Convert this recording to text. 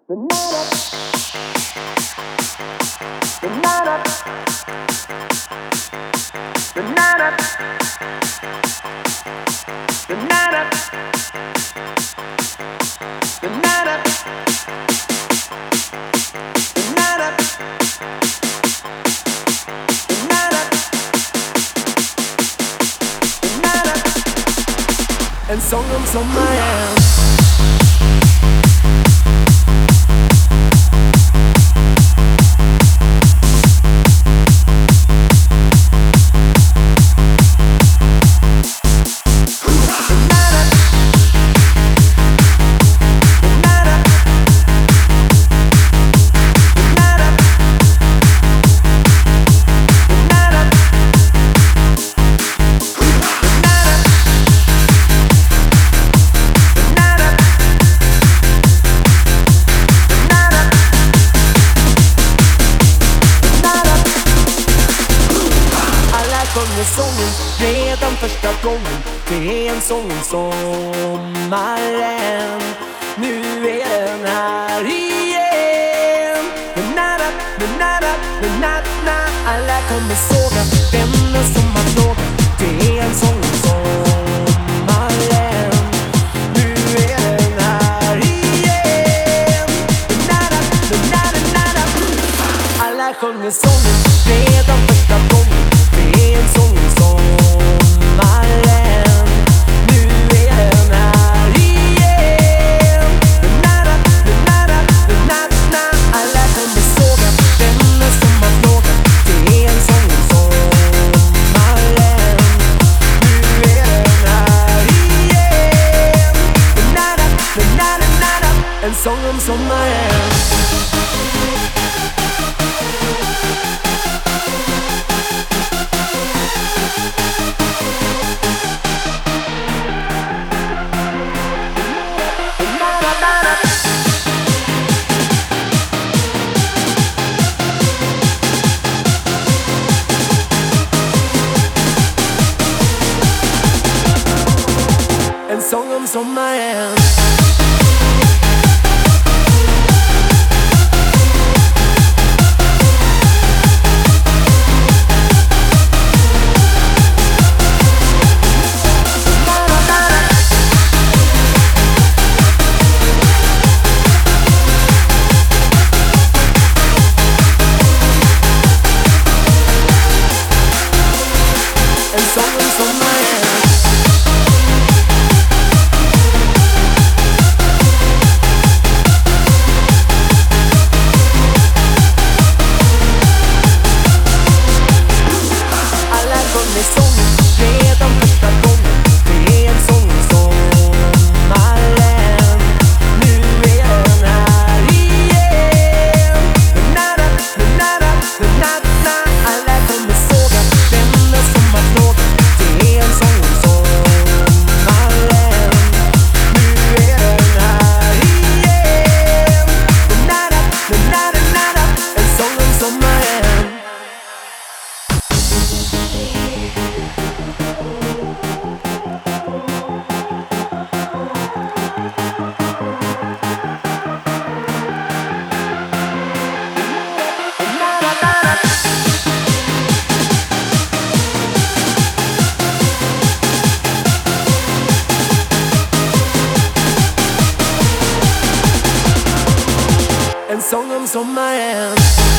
En sång om sommaren. Sjunger sången redan första gången. Det är en sång om sommaren. Nu är den här igen. Na-na, na-na, na-na. Alla kommer såga vänner som har frågat. Det är en sång om sommaren. Nu är den här igen. Na-na, na-na, na-na. Alla sjunger sången redan första gången. Det är en sång om sommaren. Nu är den här igen. Na-na, na-na, na-na. Alla kommer såga vänner som har frågat. Det är en sång om sommaren. Nu är den här igen. Na-na, na-na, na-na. En sång om sommaren. En sång om sommaren. En sång om sommaren. En sång om sommaren.